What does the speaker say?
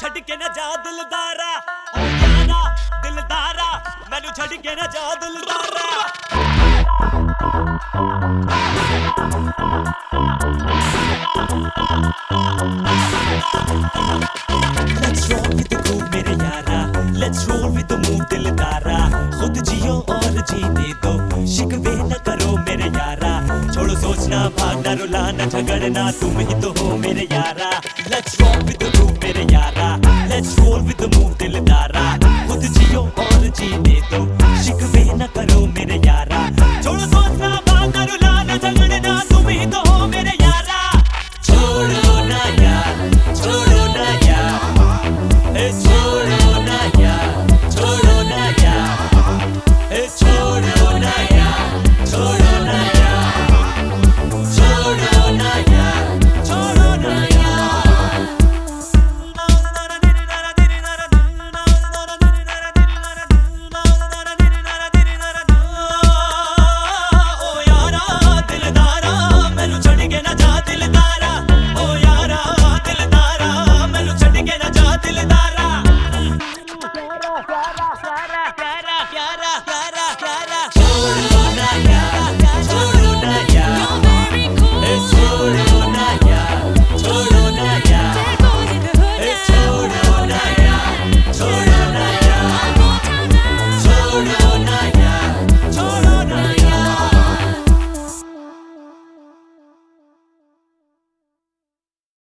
छड़ के ना जा दिलदारा, ओ यारा दिलदारा, मैनू छड़ के ना जा दिलदारा। Let's rock with the groove मेरे यारा, let's roll with the move दिलदारा। खुद जियो और जीने दो, शिकवे न करो मेरे यारा। छोड़ो सोचना, भागना, रुलाना, झगड़ना, तुम ही तो हो मेरे यारा।